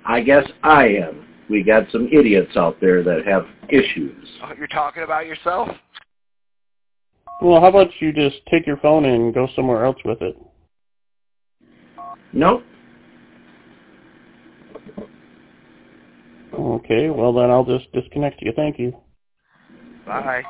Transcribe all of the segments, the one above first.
I guess I am. We got some idiots out there that have issues. Oh, you're talking about yourself? Well, how about you just take your phone and go somewhere else with it? Nope. Okay, well then I'll just disconnect you. Thank you. Bye.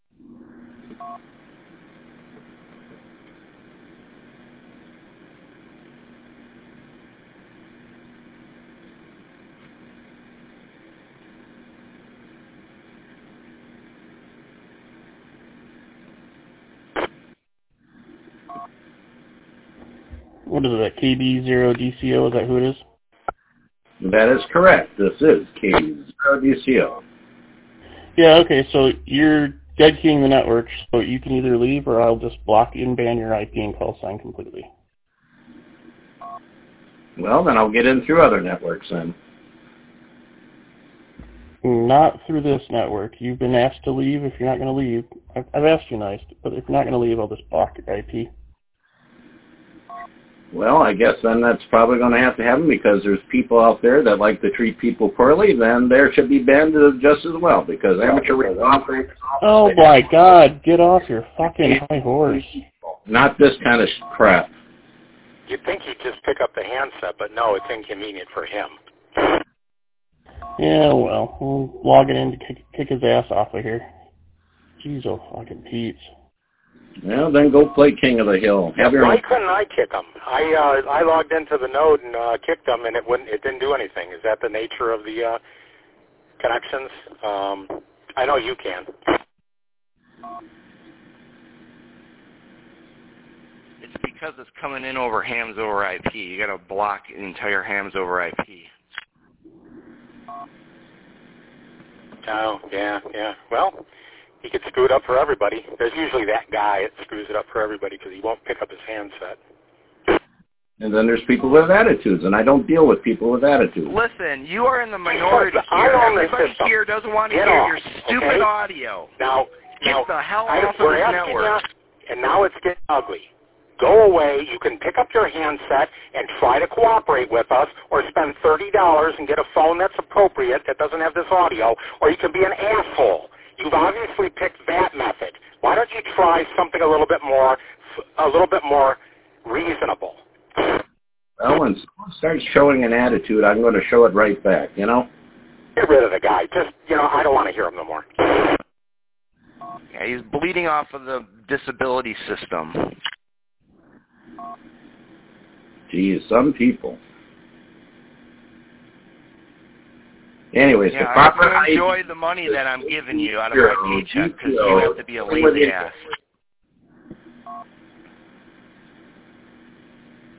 What is it, KB0DCO? Is that who it is? That is correct. This is K0DCO. Yeah, okay, so you're dead keying the network, so you can either leave or I'll just block and ban your IP and call sign completely. Well, then I'll get in through other networks then. Not through this network. You've been asked to leave. If you're not going to leave, I've asked you nice, but if you're not going to leave, I'll just block your IP. Well, I guess then that's probably going to happen because there's people out there that like to treat people poorly. Then there should be banned just as well because amateur radio operators. Oh my God! Get off your fucking high horse. Not this kind of crap. You'd think he'd just pick up the handset, but no, it's inconvenient for him. Yeah, well, we'll log it in to kick his ass off of here. Jeez, oh fucking Pete's. Well, then go play King of the Hill. Why couldn't I kick him? I logged into the node and kicked him, and it didn't do anything. Is that the nature of the connections? I know you can. It's because it's coming in over hams over IP. You got to block the entire hams over IP. Oh, yeah. Well, he could screw it up for everybody. There's usually that guy that screws it up for everybody because he won't pick up his handset. And then there's people with attitudes, and I don't deal with people with attitudes. Listen, you are in the minority here. Everybody here doesn't want to hear your stupid audio. Now, get the hell off of this network. And now it's getting ugly. Go away. You can pick up your handset and try to cooperate with us, or spend $30 and get a phone that's appropriate that doesn't have this audio, or you can be an asshole. You've obviously picked that method. Why don't you try something a little bit more reasonable? Well, when someone starts showing an attitude, I'm going to show it right back, you know? Get rid of the guy. Just, I don't want to hear him no more. Yeah, he's bleeding off of the disability system. Geez, some people. Anyways, yeah, the proper I enjoy the money that I'm giving you out of my paycheck because you have to be a lazy ass.